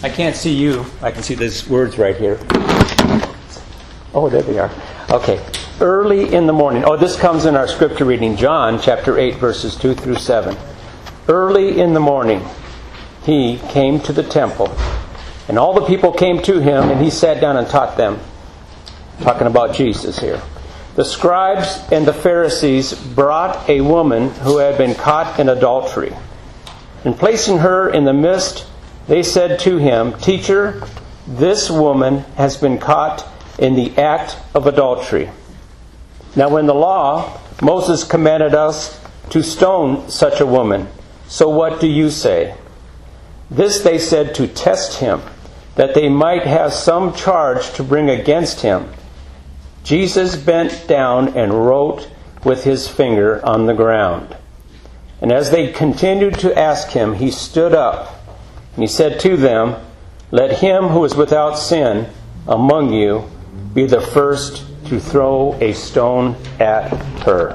I can't see you. I can see these words right here. Oh, there they are. Okay. Early in the morning. Oh, this comes in our scripture reading, John chapter 8, verses 2 through 7. Early in the morning, he came to the temple, and all the people came to him, and he sat down and taught them. Talking about Jesus here. The scribes and the Pharisees brought a woman who had been caught in adultery. And placing her in the midst, they said to him, "Teacher, this woman has been caught in the act of adultery. Now in the law, Moses commanded us to stone such a woman. So what do you say?" This they said to test him, that they might have some charge to bring against him. Jesus bent down and wrote with his finger on the ground. And as they continued to ask him, he stood up, and he said to them, "Let him who is without sin among you be the first to throw a stone at her."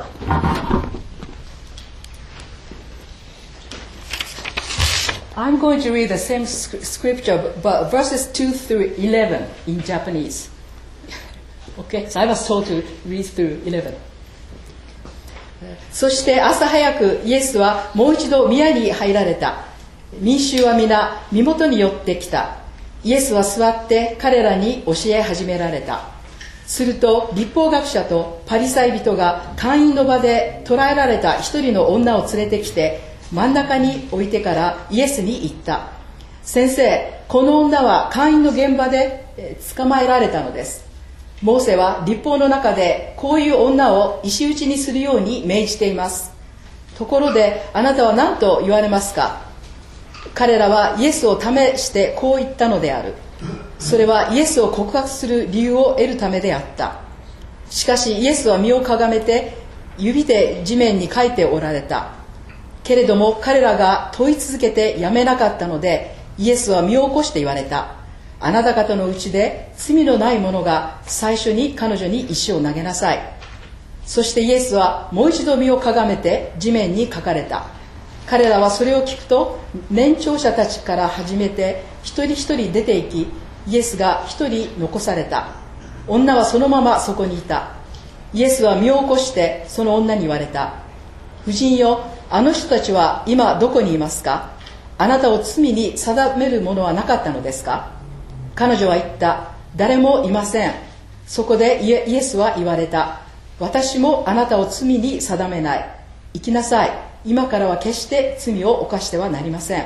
I'm going to read the same scripture, but verses 2 through 11 in Japanese. Okay, so I was told to read through 11. そして朝早くイエスはもう一度宮に入られた。民衆は皆身元に寄ってきた。イエスは座って彼らに教え始められた。すると律法学者とパリサイ人が会員の場で捕らえられた一人の女を連れてきて真ん中に置いてからイエスに言った。先生、この女は会員の現場で捕まえられたのです。モーセは律法の中でこういう女を石打ちにするように命じています。ところであなたは何と言われますか？彼らはイエスを試してこう言ったのである。それはイエスを告白する理由を得るためであった。しかしイエスは身をかがめて指で地面に書いておられた。けれども彼らが問い続けてやめなかったのでイエスは身を起こして言われた。あなた方のうちで罪のない者が最初に彼女に石を投げなさい。そしてイエスはもう一度身をかがめて地面に書かれた。彼らはそれを聞くと年長者たちから始めて一人一人出て行き、イエスが一人残された。女はそのままそこにいた。イエスは身を起こしてその女に言われた。夫人よ、あの人たちは今どこにいますか？あなたを罪に定めるものはなかったのですか？彼女は言った。誰もいません。そこでイエスは言われた。私もあなたを罪に定めない。行きなさい。今からは決して罪を犯してはなりません。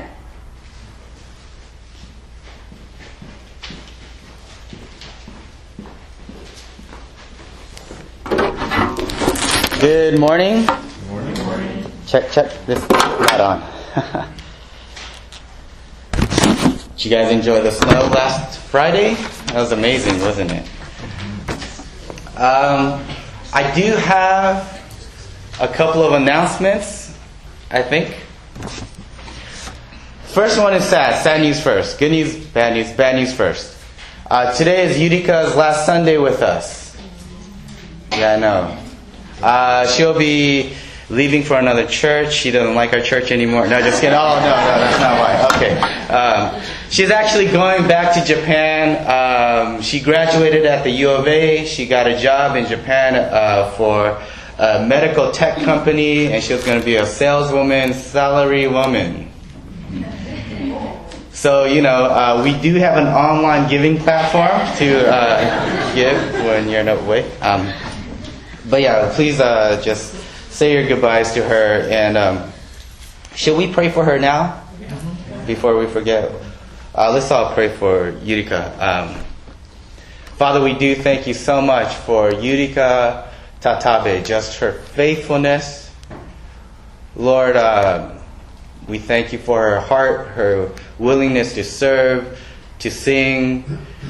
Good morning. Check this light on. Did you guys enjoy the snow last Friday? That was amazing, wasn't it? I do have a couple of announcements, I think. First one is sad. Sad news first. Good news, bad news. Bad news first. Today is Yurika's last Sunday with us. Yeah, I know. She'll be leaving for another church. She doesn't like our church anymore. No, just kidding. Oh, no, that's not why. Okay. She's actually going back to Japan. She graduated at the U of A. She got a job in Japan for a medical tech company, and she was going to be a saleswoman, salary woman. So, we do have an online giving platform to give when you're away. But yeah, please just say your goodbyes to her. And should we pray for her now? Before we forget? Let's all pray for Yurika. Father, we do thank you so much for Yurika Tatabe, just her faithfulness. Lord, we thank you for her heart, her willingness to serve, to sing.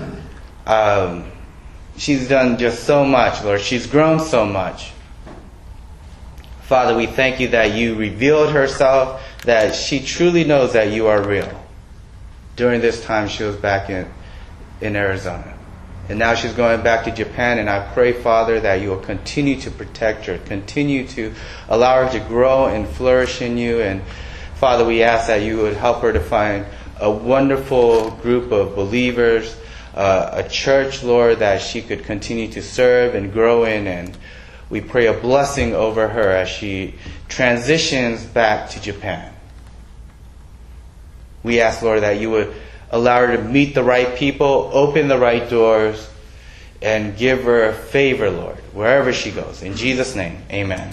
She's done just so much, Lord. She's grown so much. Father, we thank you that you revealed herself, that she truly knows that you are real. During this time, she was back in Arizona. And now she's going back to Japan, and I pray, Father, that you will continue to protect her, continue to allow her to grow and flourish in you. And Father, we ask that you would help her to find a wonderful group of believers, a church, Lord, that she could continue to serve and grow in. And we pray a blessing over her as she transitions back to Japan. We ask, Lord, that you would allow her to meet the right people, open the right doors, and give her favor, Lord, wherever she goes. In Jesus' name, amen.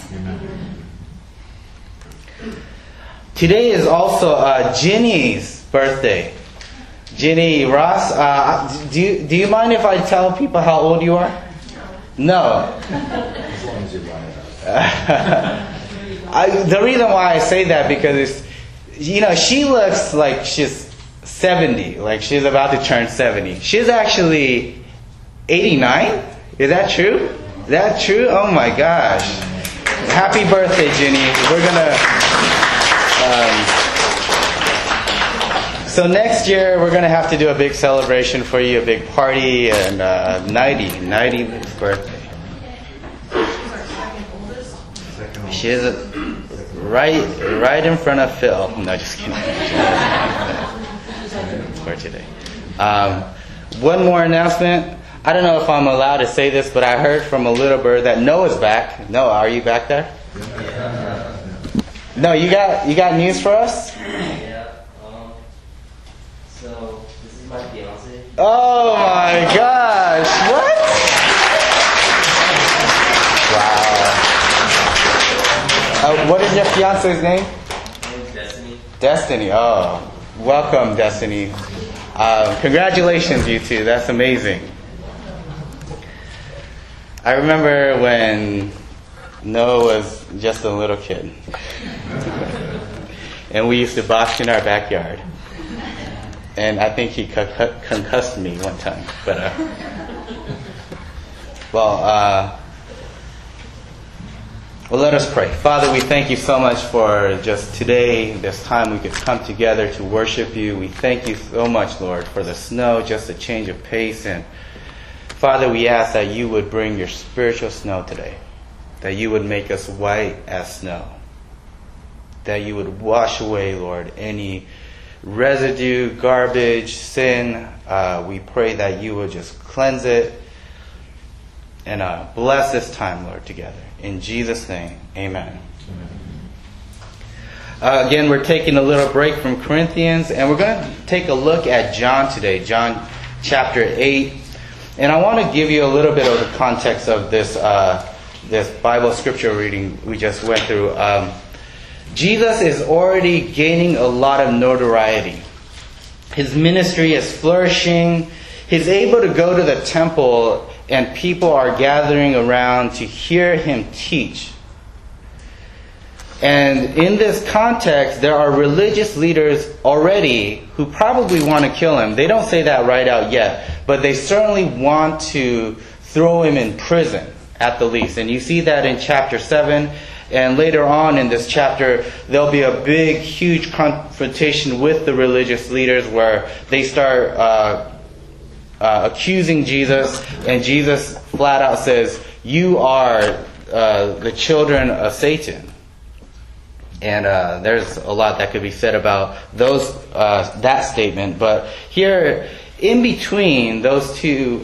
Today is also Ginny's birthday. Ginny Ross, do you mind if I tell people how old you are? No. As long as you lie about it. The reason why I say that because she looks like she's 70, like she's about to turn 70. She's actually 89? Is that true? Is that true? Oh my gosh. Happy birthday, Ginny. We're gonna so next year we're gonna have to do a big celebration for you, a big party, and 90th birthday. She is right in front of Phil. No, just kidding. For today. One more announcement. I don't know if I'm allowed to say this, but I heard from a little bird that Noah's back. Noah, are you back there? Yeah. No, you got news for us? Yeah. So this is my fiance. Oh my gosh! What? Wow. What is your fiance's name? My name's Destiny. Destiny. Oh, welcome, Destiny. Congratulations, you two. That's amazing. I remember when Noah was just a little kid. And we used to box in our backyard. And I think he concussed me one time. But, well, let us pray. Father, we thank you so much for just today, this time we could come together to worship you. We thank you so much, Lord, for the snow, just a change of pace. And Father, we ask that you would bring your spiritual snow today, that you would make us white as snow, that you would wash away, Lord, any residue, garbage, sin. We pray that you would just cleanse it and bless this time, Lord, together. In Jesus' name, amen. Again, we're taking a little break from Corinthians, and we're going to take a look at John today, John chapter 8. And I want to give you a little bit of the context of this Bible scripture reading we just went through. Jesus is already gaining a lot of notoriety. His ministry is flourishing. He's able to go to the temple and people are gathering around to hear him teach. And in this context, there are religious leaders already who probably want to kill him. They don't say that right out yet, but they certainly want to throw him in prison at the least. And you see that in chapter 7. And later on in this chapter, there'll be a big, huge confrontation with the religious leaders where they start accusing Jesus. And Jesus flat out says, "You are the children of Satan." And there's a lot that could be said about that statement. But here, in between those two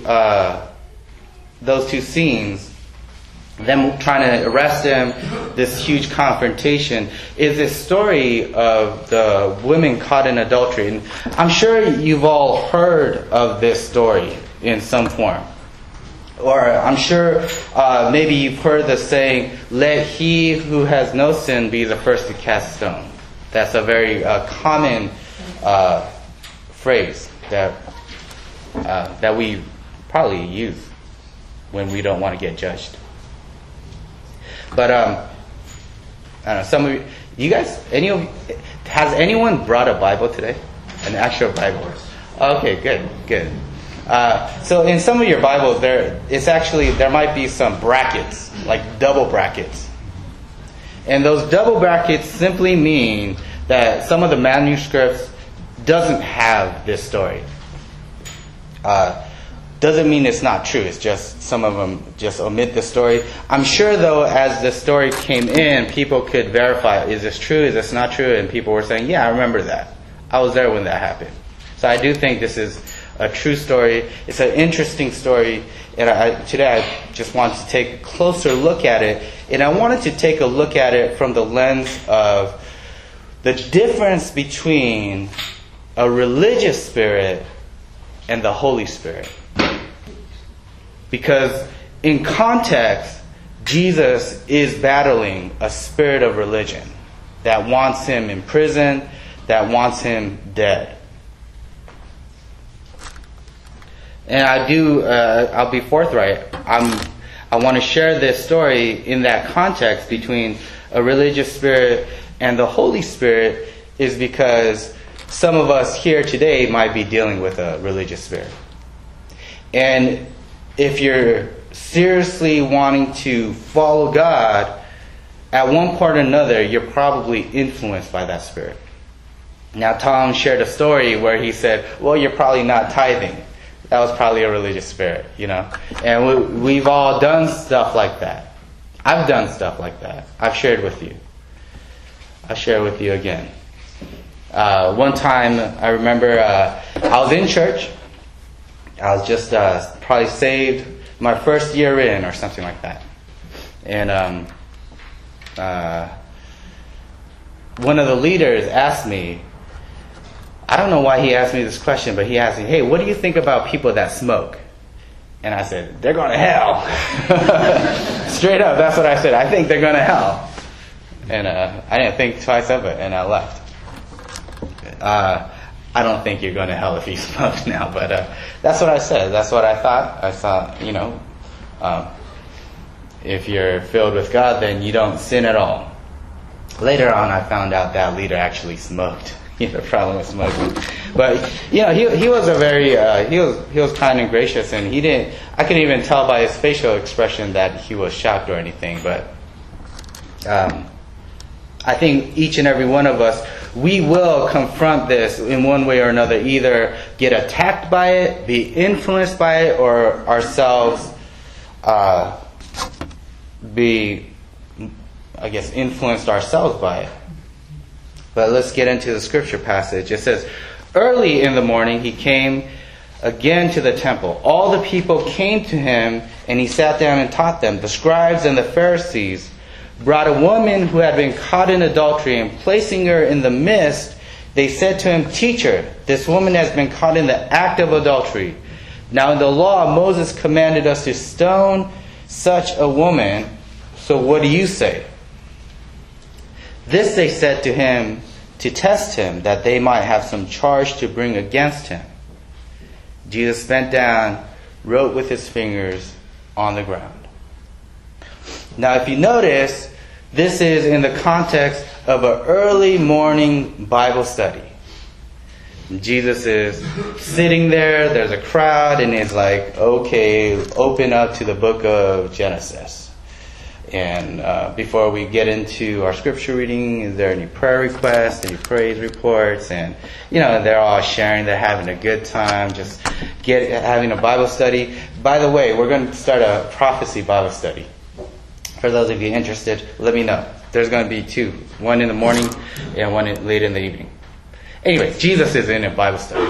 scenes, them trying to arrest him, this huge confrontation, is this story of the women caught in adultery. And I'm sure you've all heard of this story in some form. Or I'm sure maybe you've heard the saying, "Let he who has no sin be the first to cast stone." That's a very common phrase that we probably use when we don't want to get judged. But I don't know, some of you guys, has anyone brought a Bible today? An actual Bible? Okay, good. So in some of your Bibles, there might be some brackets, like double brackets. And those double brackets simply mean that some of the manuscripts doesn't have this story. Doesn't mean it's not true. It's just some of them just omit the story. I'm sure, though, as the story came in, people could verify, is this true? Is this not true? And people were saying, yeah, I remember that. I was there when that happened. So I do think this is a true story. It's an interesting story. And today I just wanted to take a closer look at it. And I wanted to take a look at it from the lens of the difference between a religious spirit and the Holy Spirit. Because in context, Jesus is battling a spirit of religion that wants him in prison, that wants him dead. And I'll be forthright. I want to share this story in that context between a religious spirit and the Holy Spirit is because some of us here today might be dealing with a religious spirit. And if you're seriously wanting to follow God, at one point or another, you're probably influenced by that spirit. Now, Tom shared a story where he said, well, you're probably not tithing. That was probably a religious spirit, you know. And we've all done stuff like that. I've done stuff like that. I've shared with you. I'll share with you again. One time, I remember I was in church. I was just probably saved my first year in or something like that. And one of the leaders asked me, I don't know why he asked me this question, but he asked me, hey, what do you think about people that smoke? And I said, they're going to hell. Straight up, that's what I said. I think they're going to hell. And I didn't think twice of it, and I left. I don't think you're going to hell if you smoke now, but that's what I said. That's what I thought. I thought, you know, if you're filled with God, then you don't sin at all. Later on, I found out that leader actually smoked. He had a problem with smoking. But, you know, he was a very, he was kind and gracious, and I couldn't even tell by his facial expression that he was shocked or anything, but I think each and every one of us, we will confront this in one way or another, either get attacked by it, be influenced by it, or ourselves be, I guess, influenced ourselves by it. But let's get into the scripture passage. It says, early in the morning he came again to the temple. All the people came to him, and he sat down and taught them. The scribes and the Pharisees brought a woman who had been caught in adultery, and placing her in the midst, they said to him, Teacher, this woman has been caught in the act of adultery. Now in the law, Moses commanded us to stone such a woman. So what do you say? This they said to him to test him, that they might have some charge to bring against him. Jesus bent down, wrote with his fingers on the ground. Now if you notice, this is in the context of an early morning Bible study. Jesus is sitting there, there's a crowd, and it's like, okay, open up to the book of Genesis. And before we get into our scripture reading, is there any prayer requests, any praise reports? And, you know, they're all sharing, they're having a good time, just having a Bible study. By the way, we're going to start a prophecy Bible study. For those of you interested, let me know. There's going to be two. One in the morning and one late in the evening. Anyway, Jesus is in a Bible study.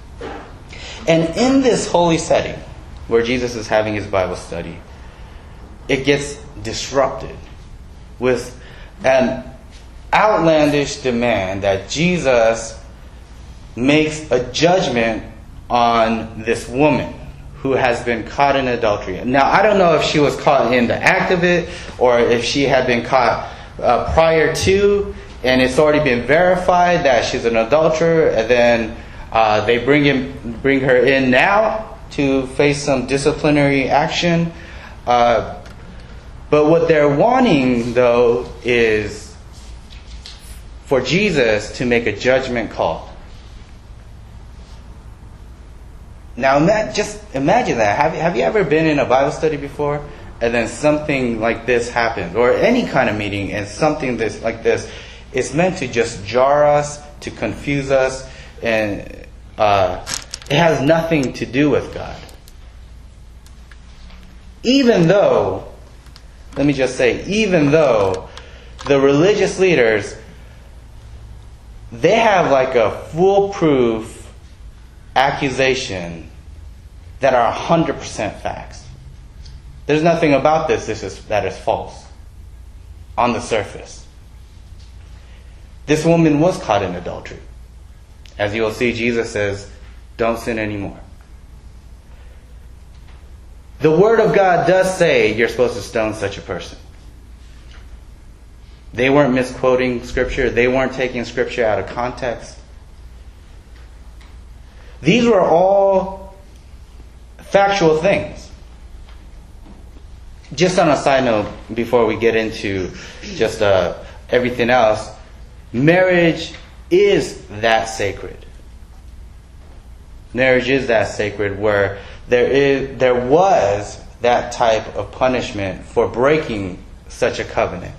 And in this holy setting, where Jesus is having his Bible study, it gets disrupted with an outlandish demand that Jesus makes a judgment on this woman who has been caught in adultery. Now, I don't know if she was caught in the act of it or if she had been caught prior to, and it's already been verified that she's an adulterer, and then they bring her in now to face some disciplinary action. But what they're wanting, though, is for Jesus to make a judgment call. Now, just imagine that. Have you ever been in a Bible study before, and then something like this happens, or any kind of meeting, and something like this is meant to just jar us, to confuse us, and it has nothing to do with God. Even though, let me just say, even though the religious leaders they have like a foolproof accusation that are 100% facts. There's nothing about this that is false on the surface. This woman was caught in adultery. As you will see, Jesus says, don't sin anymore. The Word of God does say you're supposed to stone such a person. They weren't misquoting Scripture. They weren't taking Scripture out of context. These were all factual things. Just on a side note, before we get into just everything else, marriage is that sacred. Marriage is that sacred where there was that type of punishment for breaking such a covenant.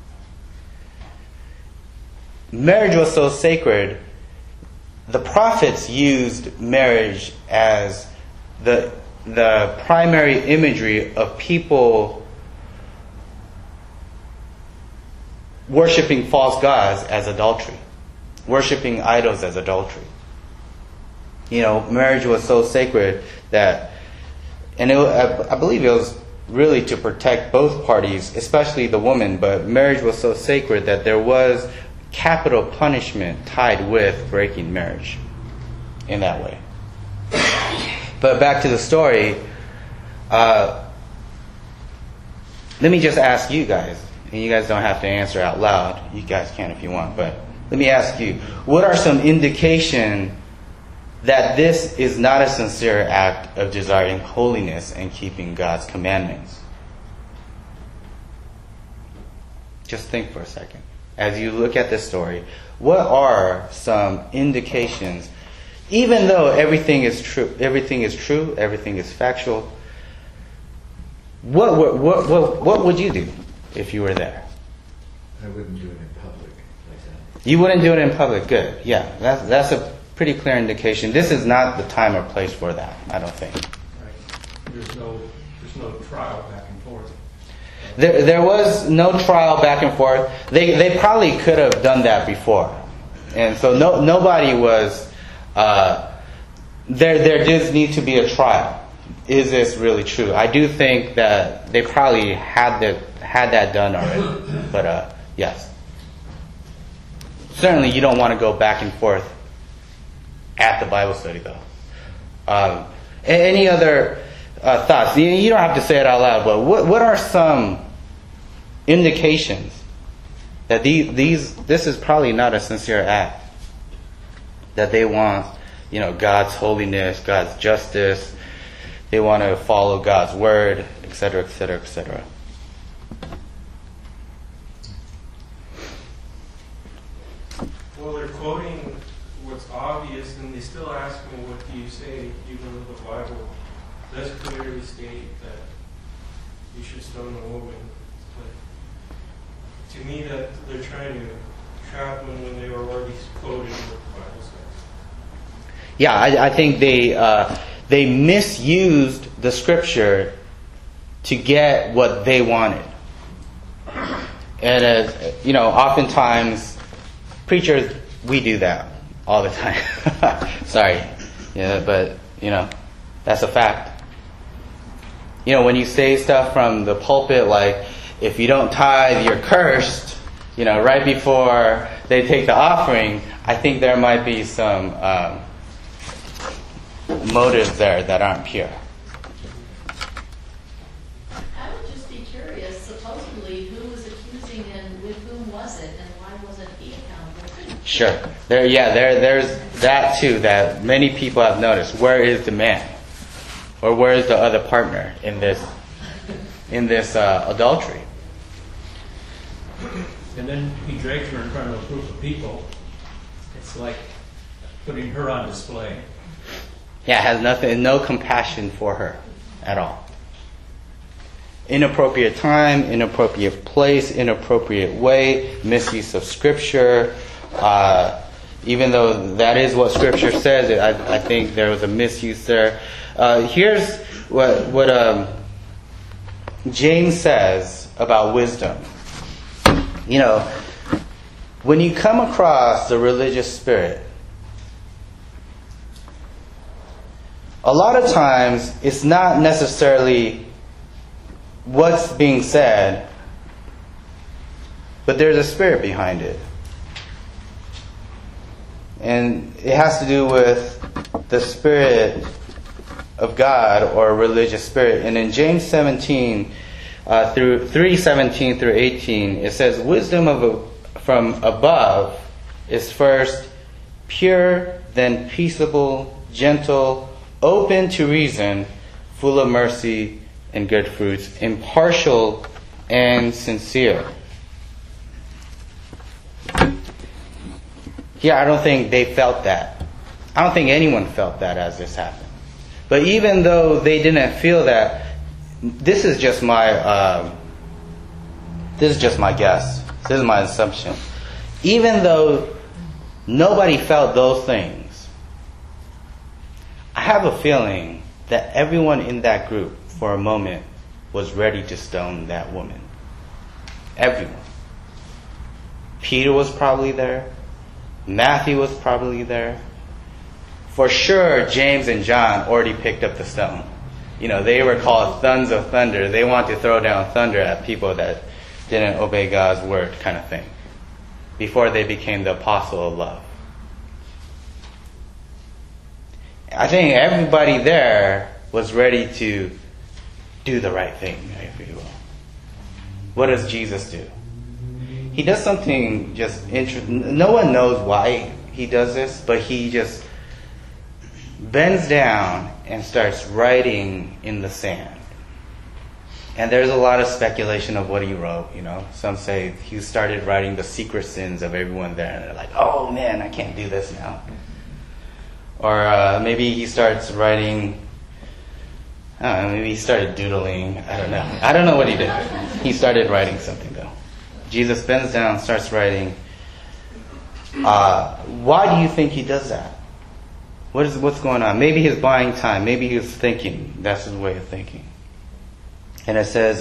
Marriage was so sacred, the prophets used marriage as the primary imagery of people worshiping false gods as adultery, worshiping idols as adultery. Marriage was so sacred that, and I believe it was really to protect both parties, especially the woman, but marriage was so sacred that there was capital punishment tied with breaking marriage in that way. But back to the story, let me just ask you guys, and you guys don't have to answer out loud. You guys can if you want, but let me ask you, what are some indication that this is not a sincere act of desiring holiness and keeping God's commandments? Just think for a second. As you look at this story, what are some indications, even though everything is true, everything is factual, what would you do if you were there? I wouldn't do it in public like that. You wouldn't do it in public. Good. Yeah, that's a pretty clear indication. This is not the time or place for that, I don't think. Right. There's no trial back and forth. There was no trial back and forth. They probably could have done that before, and so nobody was. There does need to be a trial. Is this really true? I do think that they probably had that done already. But yes, certainly you don't want to go back and forth at the Bible study, though. Any other thoughts? You don't have to say it out loud, but what are some indications that this is probably not a sincere act? That they want, God's holiness, God's justice. They want to follow God's word, etc., etc., etc. Well, they're quoting what's obvious, and they still ask me, what do you say, even though the Bible does clearly state that you should stone a woman. But to me, that they're trying to trap them when they were already quoting what the Bible says. Yeah, I think they misused the scripture to get what they wanted. And oftentimes preachers, we do that all the time. Sorry. But that's a fact. When you say stuff from the pulpit like, if you don't tithe, you're cursed, right before they take the offering, I think there might be some motives there that aren't pure. I would just be curious, supposedly, who was accusing and with whom was it, and why wasn't he accountable? Sure. There's that too, that many people have noticed. Where is the man? Or where is the other partner in this adultery? And then he drags her in front of a group of people. It's like putting her on display. Yeah, has no compassion for her at all. Inappropriate time, inappropriate place, inappropriate way, misuse of scripture. Even though that is what scripture says, I think there was a misuse there. Here's what James says about wisdom. when you come across the religious spirit, a lot of times it's not necessarily what's being said, but there's a spirit behind it. And it has to do with the spirit of God or a religious spirit. And in James 17, through 3:17 through 18, it says, wisdom from above is first pure, then peaceable, gentle, open to reason, full of mercy and good fruits, impartial and sincere. Here, I don't think they felt that. I don't think anyone felt that as this happened. But even though they didn't feel that, this is just my guess. This is my assumption. Even though nobody felt those things, I have a feeling that everyone in that group, for a moment, was ready to stone that woman. Everyone. Peter was probably there. Matthew was probably there. For sure, James and John already picked up the stone. You know, they were called sons of thunder. They want to throw down thunder at people that didn't obey God's word, kind of thing, before they became the apostle of love. I think everybody there was ready to do the right thing, if you will. What does Jesus do? He does something just interesting. No one knows why he does this, but he just bends down and starts writing in the sand. And there's a lot of speculation of what he wrote, you know. Some say he started writing the secret sins of everyone there, and they're like, oh man, I can't do this now. Or maybe he starts writing, I don't know, maybe he started doodling, I don't know. I don't know what he did. He started writing something though. Jesus bends down, starts writing. Why do you think he does that? What's going on? Maybe he's buying time. Maybe he was thinking. That's his way of thinking. And it says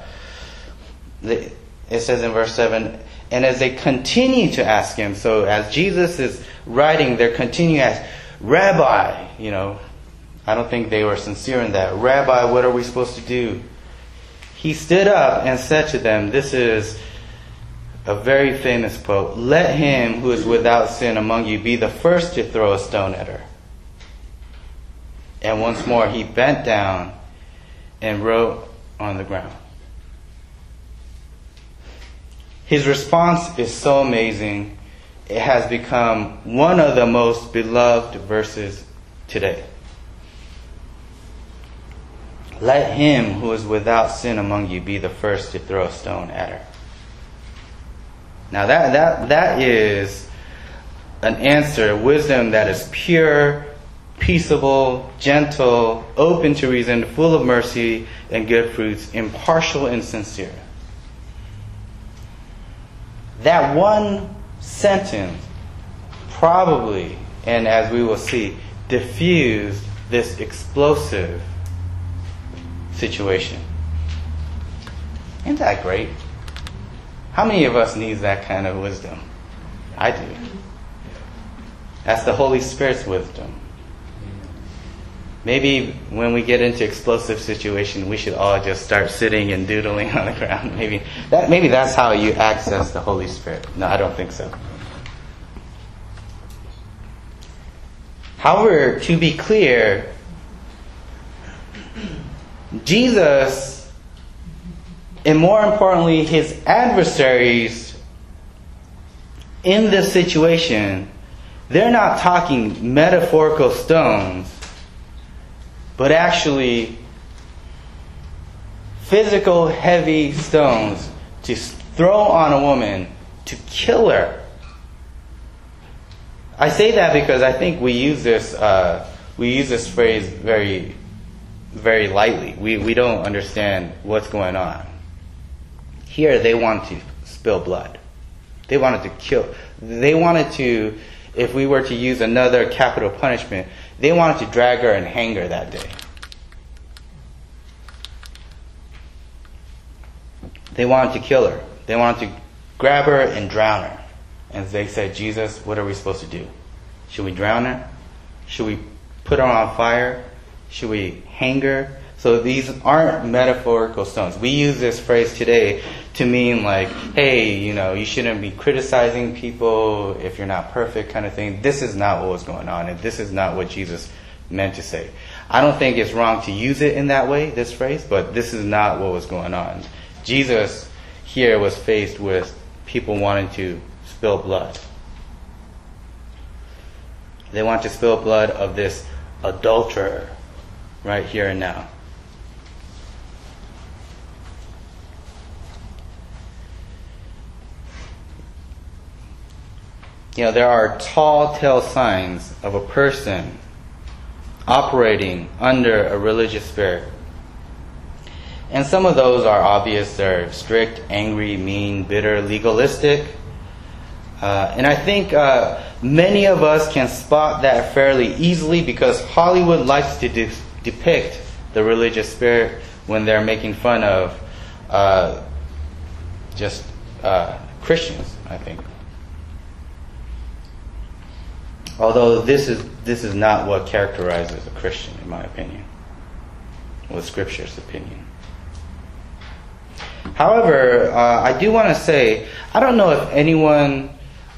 in verse 7, and as they continue to ask him, so as Jesus is writing, they're continuing to ask, Rabbi, you know, I don't think they were sincere in that. Rabbi, what are we supposed to do? He stood up and said to them, this is a very famous quote, let him who is without sin among you be the first to throw a stone at her. And once more he bent down and wrote on the ground. His response is so amazing. It has become one of the most beloved verses today. Let him who is without sin among you be the first to throw a stone at her. Now that is an answer, wisdom that is pure, peaceable, gentle, open to reason, full of mercy and good fruits, impartial and sincere. That one sentence probably, and as we will see, diffused this explosive situation. Isn't that great? How many of us needs that kind of wisdom? I do. That's the Holy Spirit's wisdom. Maybe when we get into explosive situation, we should all just start sitting and doodling on the ground. Maybe that's how you access the Holy Spirit. No, I don't think so. However, to be clear, Jesus, and more importantly, his adversaries in this situation, they're not talking metaphorical stones, but actually physical heavy stones to throw on a woman to kill her. I say that because I think we use this phrase very, very lightly. We don't understand what's going on. Here they want to spill blood. They wanted to kill. They wanted to, if we were to use another capital punishment, they wanted to drag her and hang her that day. They wanted to kill her. They wanted to grab her and drown her. And they said, Jesus, what are we supposed to do? Should we drown her? Should we put her on fire? Should we hang her? So these aren't metaphorical stones. We use this phrase today to mean like, hey, you shouldn't be criticizing people if you're not perfect kind of thing. This is not what was going on, and this is not what Jesus meant to say. I don't think it's wrong to use it in that way, this phrase, but this is not what was going on. Jesus here was faced with people wanting to spill blood. They want to spill blood of this adulterer right here and now. There are tall tale signs of a person operating under a religious spirit. And some of those are obvious. They're strict, angry, mean, bitter, legalistic. And I think many of us can spot that fairly easily because Hollywood likes to depict the religious spirit when they're making fun of just Christians, I think. Although this is not what characterizes a Christian, in my opinion, with Scripture's opinion. However, I do want to say, I don't know if anyone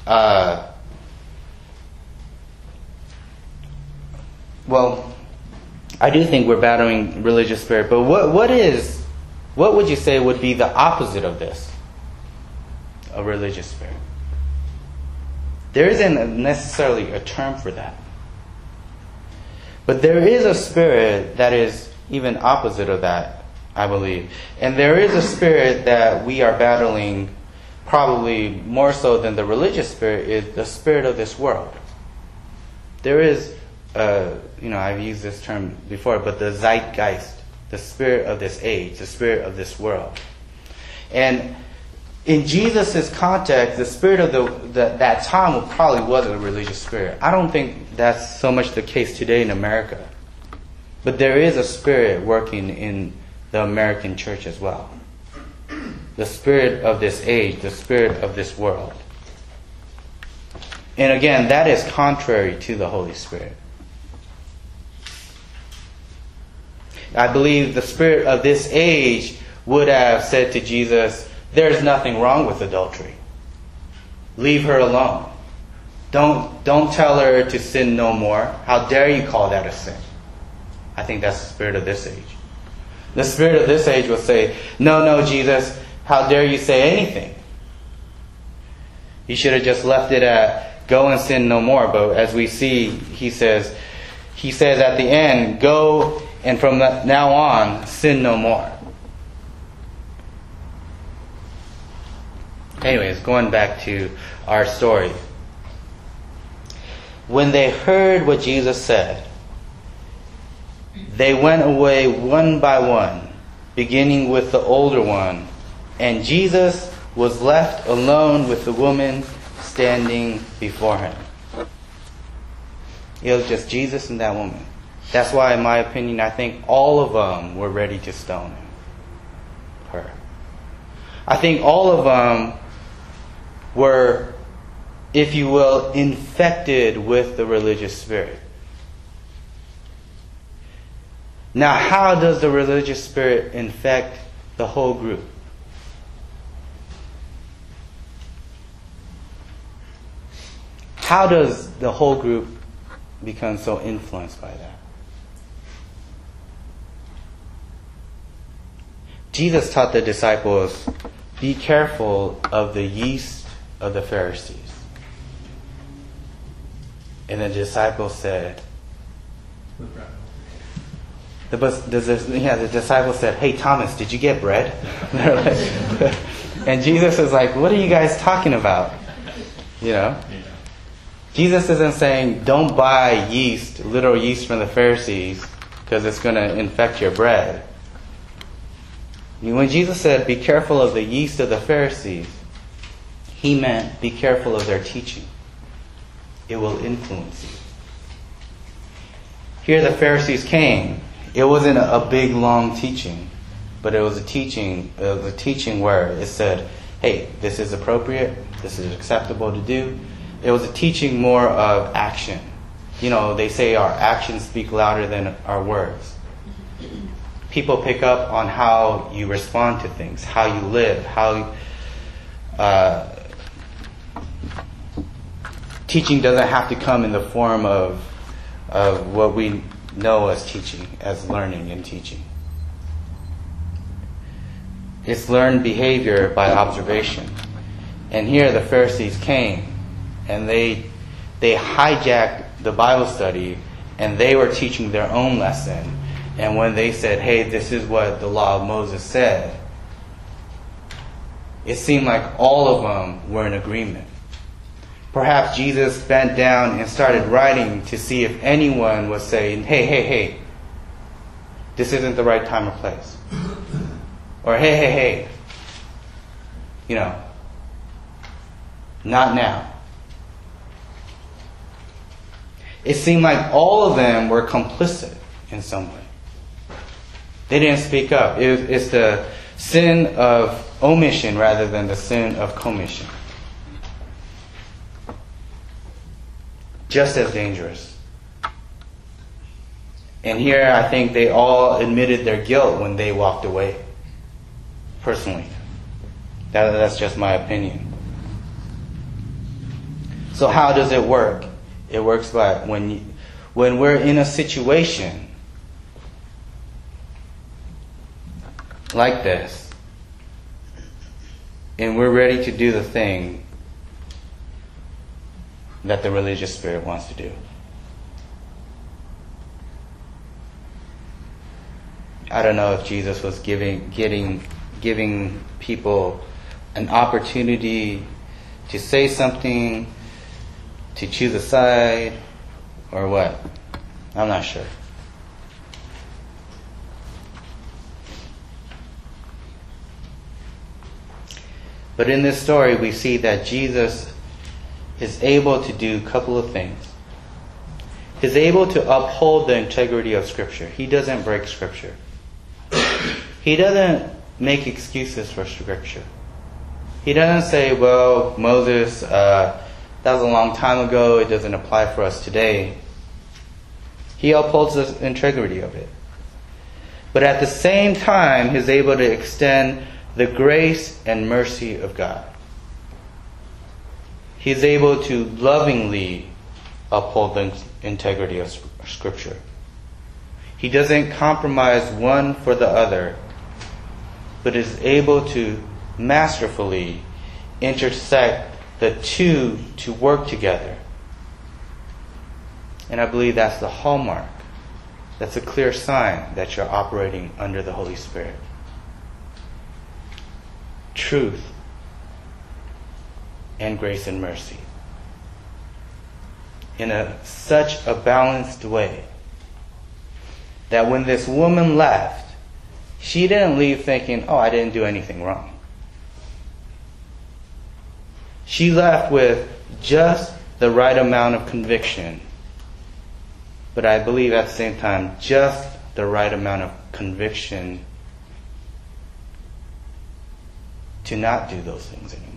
I do think we're battling religious spirit, but what would you say would be the opposite of this? A religious spirit. There isn't necessarily a term for that. But there is a spirit that is even opposite of that, I believe. And there is a spirit that we are battling probably more so than the religious spirit, is the spirit of this world. There is, I've used this term before, but the zeitgeist, the spirit of this age, the spirit of this world. And in Jesus' context, the spirit of that time probably wasn't a religious spirit. I don't think that's so much the case today in America. But there is a spirit working in the American church as well. The spirit of this age, the spirit of this world. And again, that is contrary to the Holy Spirit. I believe the spirit of this age would have said to Jesus, there's nothing wrong with adultery. Leave her alone. Don't tell her to sin no more. How dare you call that a sin? I think that's the spirit of this age. The spirit of this age will say, no, Jesus, how dare you say anything? You should have just left it at, go and sin no more. But as we see, he says at the end, go and from now on, sin no more. Anyways, going back to our story. When they heard what Jesus said, they went away one by one, beginning with the older one, and Jesus was left alone with the woman standing before him. It was just Jesus and that woman. That's why, in my opinion, I think all of them were ready to stone her. I think all of them were, if you will, infected with the religious spirit. Now, how does the religious spirit infect the whole group? How does the whole group become so influenced by that? Jesus taught the disciples, be careful of the yeast of the Pharisees. And the disciples said, the disciples said, hey Thomas, did you get bread? And Jesus is like, what are you guys talking about? Jesus isn't saying, don't buy yeast, literal yeast from the Pharisees, because it's going to infect your bread. When Jesus said, be careful of the yeast of the Pharisees, he meant be careful of their teaching. It will influence you. Here the Pharisees came. It wasn't a big, long teaching, but it was a teaching where it said, hey, this is appropriate, This is acceptable to do. It was a teaching more of action. You know, they say our actions speak louder than our words. People pick up on how you respond to things, how you live, how teaching doesn't have to come in the form of what we know as teaching, as learning and teaching. It's learned behavior by observation. And here the Pharisees came and they hijacked the Bible study and they were teaching their own lesson. And when they said, hey, this is what the law of Moses said, it seemed like all of them were in agreement. Perhaps Jesus bent down and started writing to see if anyone was saying, hey, this isn't the right time or place. Or hey, you know, not now. It seemed like all of them were complicit in some way. They didn't speak up. It's the sin of omission rather than the sin of commission. Just as dangerous. And here I think they all admitted their guilt when they walked away. Personally. That's just my opinion. So how does it work? It works by when we're in a situation like this and we're ready to do the thing that the religious spirit wants to do. I don't know if Jesus was giving people an opportunity to say something, to choose a side, or what. I'm not sure. But in this story, we see that Jesus is able to do a couple of things. He's able to uphold the integrity of Scripture. He doesn't break Scripture. He doesn't make excuses for Scripture. He doesn't say, well, Moses, that was a long time ago. It doesn't apply for us today. He upholds the integrity of it. But at the same time, he's able to extend the grace and mercy of God. He's able to lovingly uphold the integrity of Scripture. He doesn't compromise one for the other, but is able to masterfully intersect the two to work together. And I believe that's the hallmark. That's a clear sign that you're operating under the Holy Spirit. Truth and grace and mercy. In such a balanced way that when this woman left, she didn't leave thinking, oh, I didn't do anything wrong. She left with just the right amount of conviction, but I believe at the same time, just the right amount of conviction to not do those things anymore.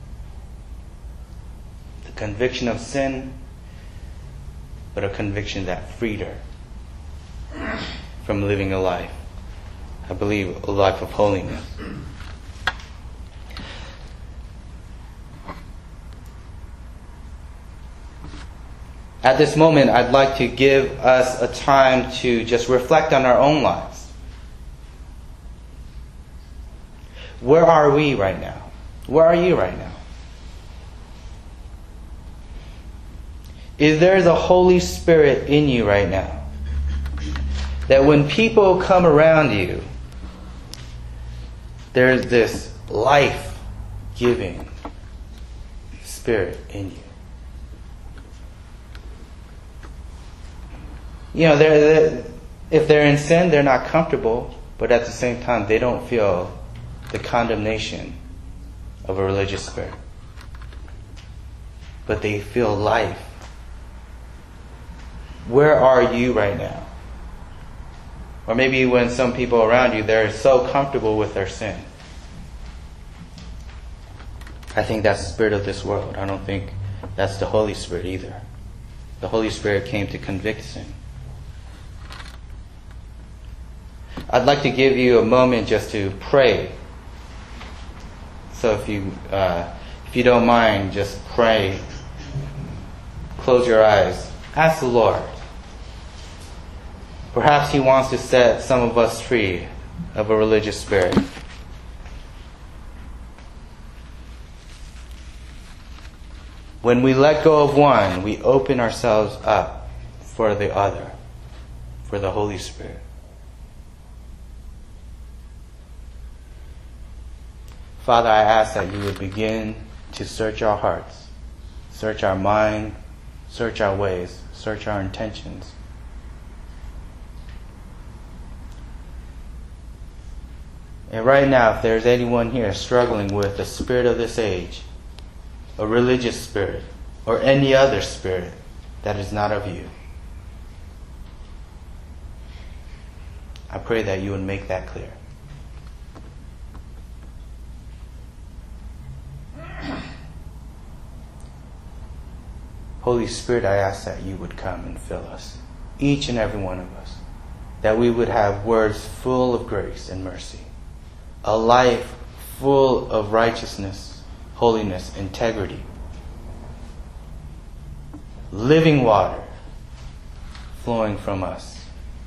The conviction of sin, but a conviction that freed her from living a life, I believe, a life of holiness. At this moment, I'd like to give us a time to just reflect on our own lives. Where are we right now? Where are you right now? Is there the Holy Spirit in you right now? That when people come around you, there's this life-giving Spirit in you. You know, if they're in sin, they're not comfortable, but at the same time, they don't feel the condemnation of a religious spirit. But they feel life. Where are you right now? Or maybe when some people around you, they're so comfortable with their sin. I think that's the spirit of this world. I don't think that's the Holy Spirit either. The Holy Spirit came to convict sin. I'd like to give you a moment just to pray. So if you don't mind, just pray. Close your eyes. Ask the Lord. Perhaps He wants to set some of us free of a religious spirit. When we let go of one, we open ourselves up for the other, for the Holy Spirit. Father, I ask that you would begin to search our hearts, search our mind, search our ways, search our intentions. And right now, if there's anyone here struggling with the spirit of this age, a religious spirit, or any other spirit that is not of you, I pray that you would make that clear. Holy Spirit, I ask that you would come and fill us, each and every one of us, that we would have words full of grace and mercy, a life full of righteousness, holiness, integrity, living water flowing from us.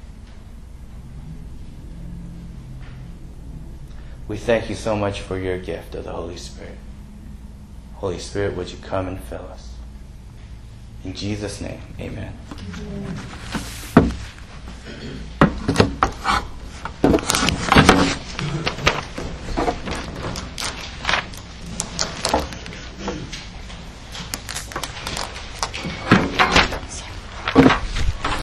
We thank you so much for your gift of the Holy Spirit. Holy Spirit, would you come and fill us? In Jesus' name, amen.